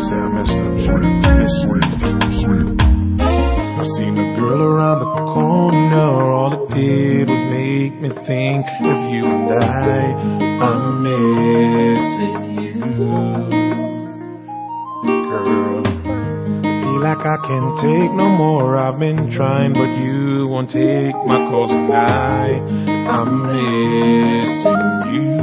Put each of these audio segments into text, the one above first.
say I messed up. Sweet. I seen the girl around the corner. All it did was make me think of you and I'm missing you. Girl, feel like I can't take no more. I've been trying, but you won't take my calls tonight. I'm missing you.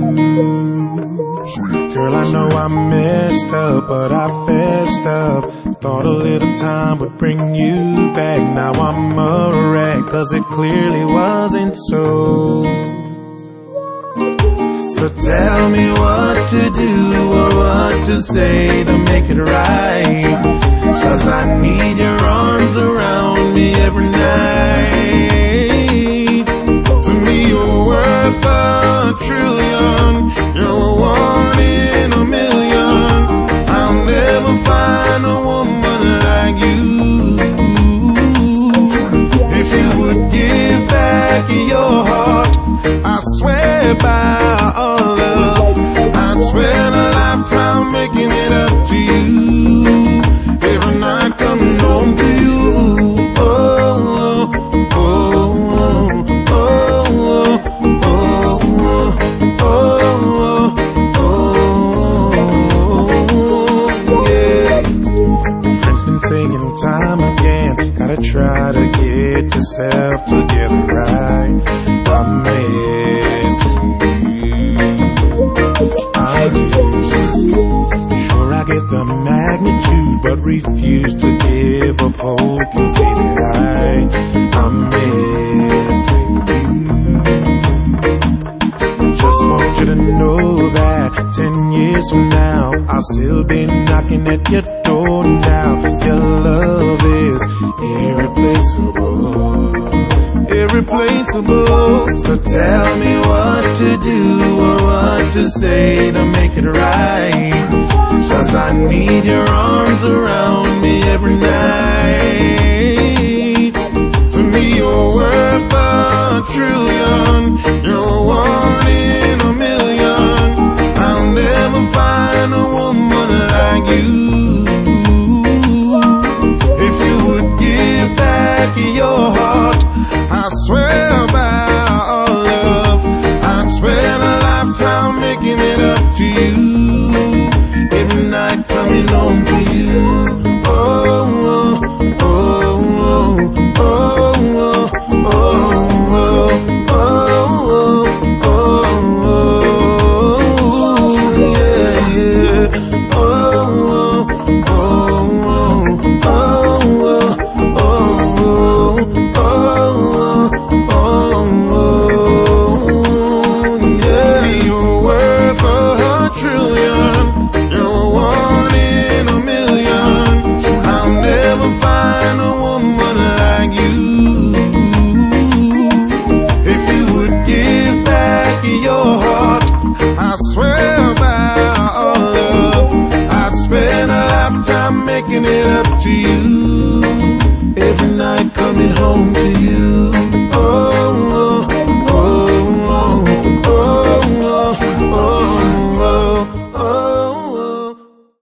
Girl, I know I messed up, but I fessed up. Thought a little time would bring you back. Now I'm a wreck, 'cause it clearly wasn't so. So tell me what to do or what to say to make it right, 'cause I need your arms around me every night. To me you're worth a trillion. You're one in a million. I'll never find a woman like you. If you would give back your heart, I swear by our love, I'd spend a lifetime making it up to you. Every night coming home to you. Oh, oh, oh, oh, oh, oh, oh, yeah. Friends been saying time again, gotta try to get yourself together right. I'm missing you. I do. Sure, I get the magnitude, but refuse to give up hope and say that I'm missing you. Just want you to know that 10 years from now, I'll still be knocking at your door now. Your love is irreplaceable. Irreplaceable. So tell me what to do or what to say to make it right, 'cause I need your arms around me every night. To me you're worth a trillion. You're one in a million. I'll never find a woman like you. If you would give back your heart, I swear by our love, I'd spend a lifetime making it up to you. Every night coming home to you. Oh, oh, oh, oh, oh, oh, oh, oh, oh, yeah, yeah. Oh, oh, oh, trillion. You're one in a million. I'll never find a woman like you. If you would give back your heart, I swear by our love, I'd spend a lifetime making it up to you. Every night coming home to you.